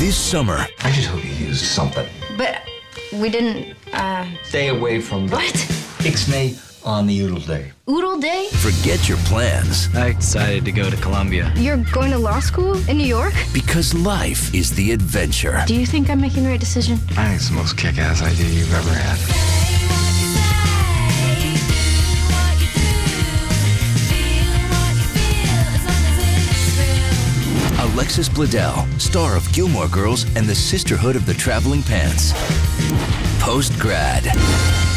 This summer. I just hope you use something. But we didn't, Stay away from the... What? Ixnay on the Oodle Day. Oodle Day? Forget your plans. I decided to go to Columbia. You're going to law school in New York? Because life is the adventure. Do you think I'm making the right decision? I think it's the most kick-ass idea you've ever had. Alexis Bledel, star of Gilmore Girls and the Sisterhood of the Traveling Pants. Post-grad.